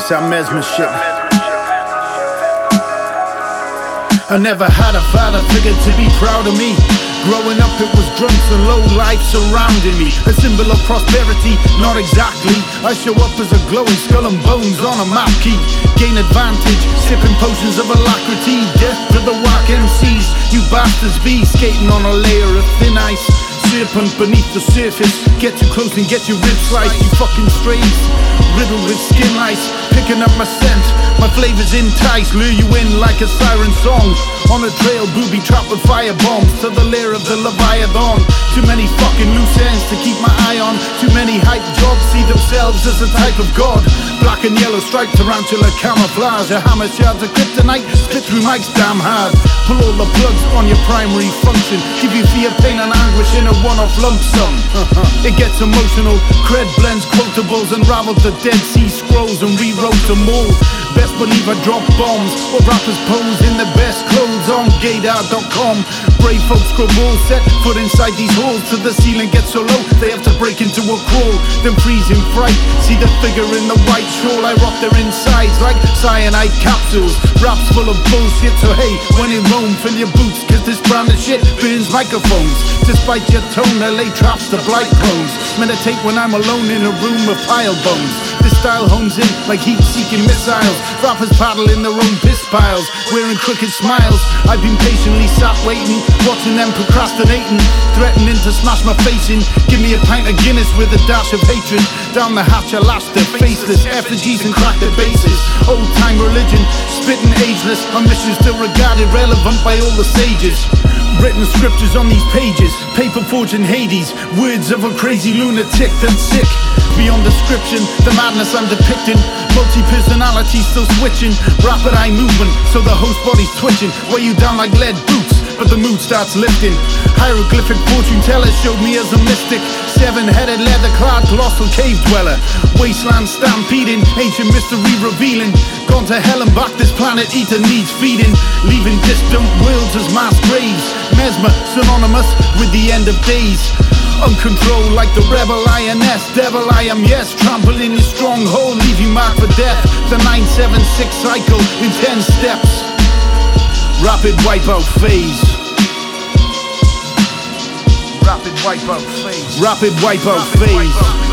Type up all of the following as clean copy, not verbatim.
It's that mesmer shit. I never had a father figure to be proud of me. Growing up it was drunks and low life surrounding me. A symbol of prosperity, not exactly. I show up as a glowing skull and bones on a map key. Gain advantage, sipping potions of alacrity. Death to the whack MCs, you bastards be skating on a layer of thin ice. Serpent beneath the surface, get too close and get your ribs sliced. You fucking strays, riddled with skin lice. Picking up my scent, my flavors entice. Lure you in like a siren song. On a trail, booby trapped with fire bombs to the lair of the Leviathan. Too many fucking loose ends to keep my eye on. Too many hype jobs see themselves as a type of god. Black and yellow striped tarantula camouflage. A hammer shards of kryptonite, spit through mics damn hard. Pull all the plugs on your primary function. Give you fear, pain and anguish in a one-off lump sum. It gets emotional, cred blends quotables. Unraveled the Dead Sea Scrolls and rewrote them all. Best believe I drop bombs, or rappers pose in the best clothes on gaydar.com. Brave folks grow balls, set foot inside these halls. To the ceiling gets so low, they have to break into a crawl. Then freeze in fright, see the figure in the white shawl. I rock their insides like cyanide capsules. Raps full of bullshit, so hey, when in Rome, fill your boots, cause this brand of shit burns microphones. Despite your tone, I lay traps to blight crones. Meditate when I'm alone in a room of pile bones. This style hones in like heat-seeking missiles. Rappers paddle in their own piss piles, wearing crooked smiles. I've been patiently sat waiting, watching them procrastinating, threatening to smash my face in. Give me a pint of Guinness with a dash of hatred. Down the hatch I lash their faceless effigies and crack their bases. Old-time religion, spitting ageless, on missions still regarded relevant by all the sages. Written scriptures on these pages, paper forged in Hades. Words of a crazy lunatic that's sick beyond description, the madness I'm depicting. Multi-personality still switching, rapid eye movement, so the host body's twitching. Weigh you down like lead boots, but the mood starts lifting. Hieroglyphic fortune teller showed me as a mystic. Seven-headed leather-clad colossal cave dweller. Wasteland stampeding, ancient mystery revealing. Gone to hell and back, this planet eater needs feeding. Leaving distant worlds as mass graves. Mesmer, synonymous with the end of days. Uncontrolled like the rebel INS. Devil I am, yes, trampling your stronghold. Leave you marked for death. The 976 cycle in 10 steps. Rapid wipeout phase. Rapid wipeout phase. Rapid wipeout phase.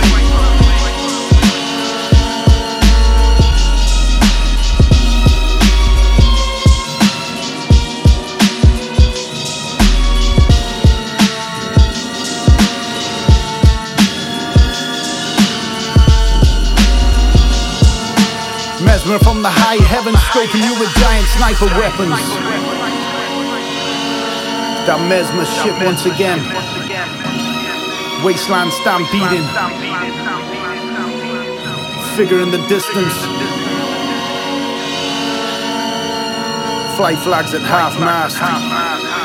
Mesmer from the high heavens, scoping you with giant sniper weapons. That mesmer shit once again. Wasteland stampeding. Figure in the distance. Flight flags at half mast.